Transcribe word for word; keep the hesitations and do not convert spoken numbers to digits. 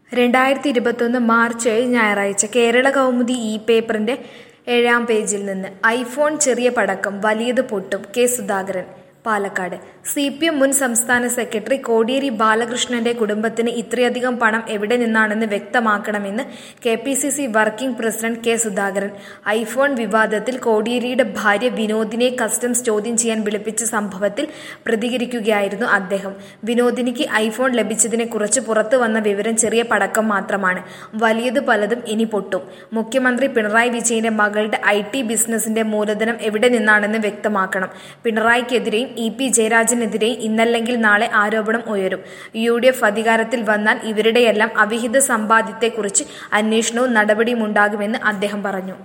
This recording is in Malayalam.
രണ്ടായിരത്തി ഇരുപത്തൊന്ന് മാർച്ച് ഏഴ് ഞായറാഴ്ച കേരള കൗമുദി ഇ പേപ്പറിന്റെ ഏഴാം പേജിൽ നിന്ന് ഐഫോൺ ചെറിയ പടക്കം വലിയത് പൊട്ടും K Sudhakaran Palakkad. C P M മുൻ സംസ്ഥാന സെക്രട്ടറി കോടിയേരി ബാലകൃഷ്ണന്റെ കുടുംബത്തിന് ഇത്രയധികം പണം എവിടെ നിന്നാണെന്ന് വ്യക്തമാക്കണമെന്ന് K P C C working president K Sudhakaran. IPhone വിവാദത്തിൽ കോടിയേരിയുടെ ഭാര്യ വിനോദിനെ കസ്റ്റംസ് ചോദ്യം ചെയ്യാൻ വിളിപ്പിച്ച സംഭവത്തിൽ പ്രതികരിക്കുകയായിരുന്നു അദ്ദേഹം. വിനോദിനിക്ക് ഐഫോൺ ലഭിച്ചതിനെക്കുറിച്ച് പുറത്തു വന്ന വിവരം ചെറിയ പടക്കം മാത്രമാണ്, വലിയത് പലതും ഇനി പൊട്ടും. മുഖ്യമന്ത്രി പിണറായി വിജയന്റെ മകളുടെ ഐ ടി ബിസിനസിന്റെ മൂലധനം എവിടെ നിന്നാണെന്ന് വ്യക്തമാക്കണം. പിണറായിക്കെതിരെയും ഇ പി ജയരാജനെതിരെയും ഇന്നല്ലെങ്കിൽ നാളെ ആരോപണം ഉയരും. യു ഡി എഫ് അധികാരത്തിൽ വന്നാൽ ഇവരുടെയെല്ലാം അവിഹിത സമ്പാദ്യത്തെക്കുറിച്ച് അന്വേഷണവും നടപടിയുമുണ്ടാകുമെന്ന് അദ്ദേഹം പറഞ്ഞു.